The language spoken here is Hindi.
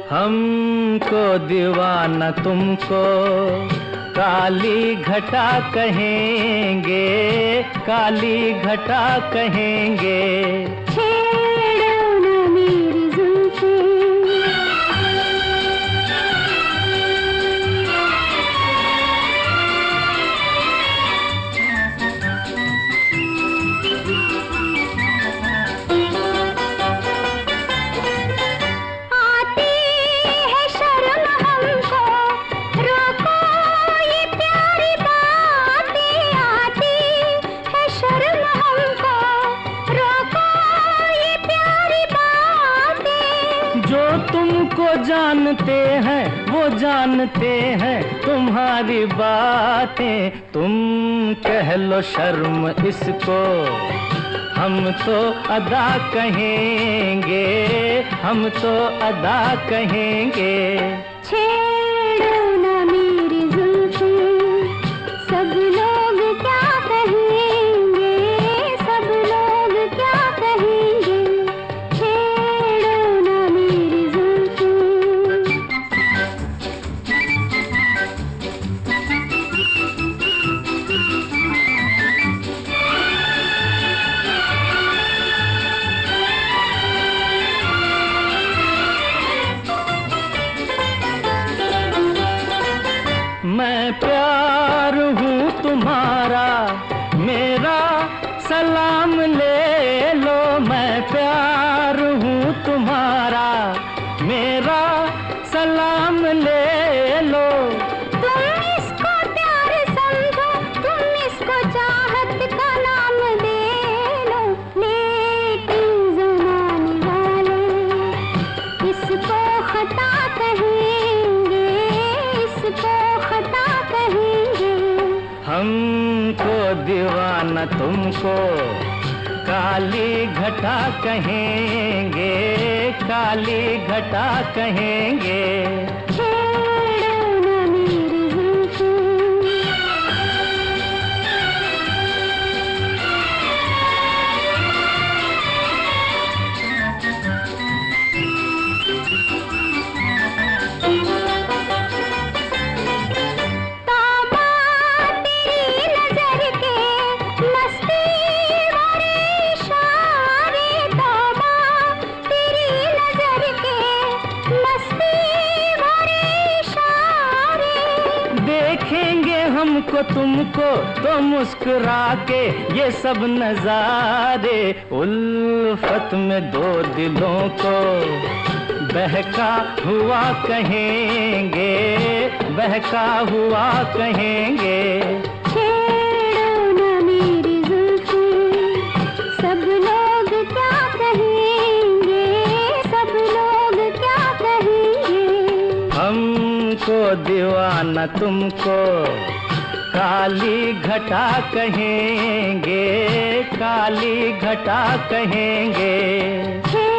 हमको दीवाना तुमको काली घटा कहेंगे, काली घटा कहेंगे। जो तुमको जानते हैं वो जानते हैं तुम्हारी बातें। तुम कह लो शर्म इसको, हम तो अदा कहेंगे, हम तो अदा कहेंगे। छेड़ो ना मेरी जुल्फें, सब लोग क्या कहेंगे, सब लोग क्या कहेंगे। छेड़ो ना मेरी जुल्फें। मैं प्यार हूँ तुम्हारा, मेरा सलाम ले लो। मैं प्यार हूँ तुम्हारा, मेरा सलाम ले लो। तुम इसको प्यार समझो, तुम इसको चाहत का नाम दे लो। लेकिन ज़माने वाले इसको खता कहेंगे, इसको खता कहेंगे। हमको दीवाना तुमको काली घटा कहेंगे, काली घटा कहेंगे। छेड़ो ना मेरी जुल्फें। तौबा तेरी नजर के मस्ती भरे इशारे, तौबा तेरी नजर के मस्ती भरे इशारे। देखेंगे हमको तुमको तो मुस्कुरा के ये सब नजारे। उल्फत में दो दिलों को बहका हुआ कहेंगे, बहका हुआ कहेंगे। छेड़ो ना मेरी जुल्फें, सब लोग क्या कहेंगे, सब लोग क्या कहेंगे। हमको दीवाना तुमको काली घटा कहेंगे, काली घटा कहेंगे।